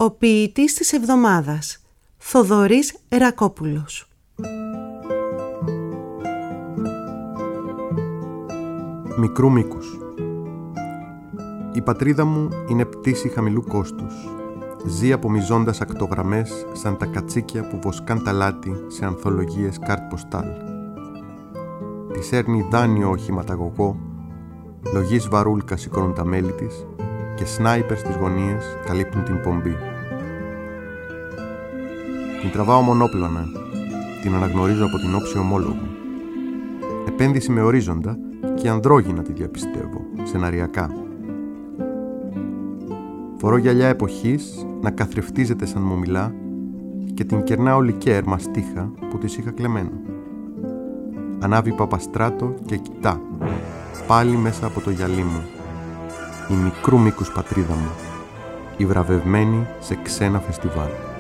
Ο ποιητής της εβδομάδας, Θοδωρής Ερακόπουλος. Μικρού μήκους. Η πατρίδα μου είναι πτήση χαμηλού κόστους. Ζει απομυζώντας ακτογραμμές σαν τα κατσίκια που βοσκάν τα λάτι σε ανθολογίες κάρτ ποστάλ. Της έρνει δάνειο οχηματαγωγό, λογής βαρούλκα σηκώνουν τα μέλη της και σνάιπερ στις γωνίες καλύπτουν την πομπή. Την τραβάω μονόπλωνα, την αναγνωρίζω από την όψη ομόλογου. Επένδυση με ορίζοντα και ανδρόγυνα τη διαπιστεύω, σεναριακά. Φορώ γυαλιά εποχής να καθρεφτίζεται σαν μου μιλά και την κερνάω λικέρ μαστίχα που της είχα κλεμμένο. Ανάβει Παπαστράτο και κοιτά, πάλι μέσα από το γυαλί μου, η μικρού μήκους πατρίδα μου, η βραβευμένη σε ξένα φεστιβάλ.